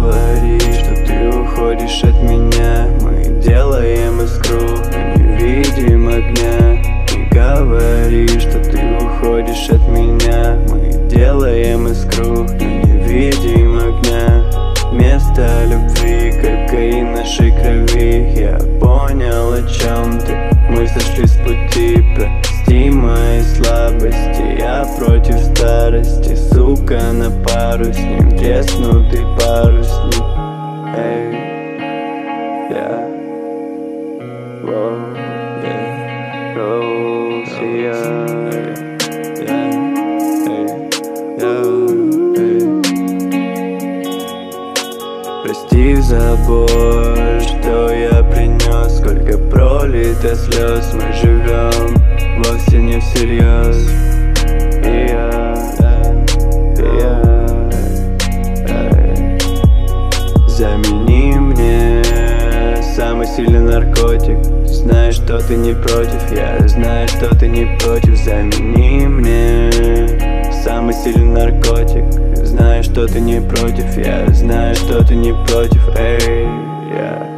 говори, что ты уходишь от меня. Мы делаем искру, но не видим огня. Не говори, что ты уходишь от меня. Мы делаем искру, но не видим огня. Вместо любви кокаин нашей крови. Я понял, о чем ты. Мы сошли с пути, прости мои слабости. Я против старости, сука, на пару с ним. Треснутый парусник. Эй, я, воу, Россия. Прости за боль, что я принес. Сколько пролито слез. Мы живем вовсе не всерьез. Замени мне самый сильный наркотик. Знаешь, что ты не против. Я знаю, что ты не против. Замени мне самый сильный наркотик. Знаю, что ты не против. Я знаю, что ты не против. Эй, я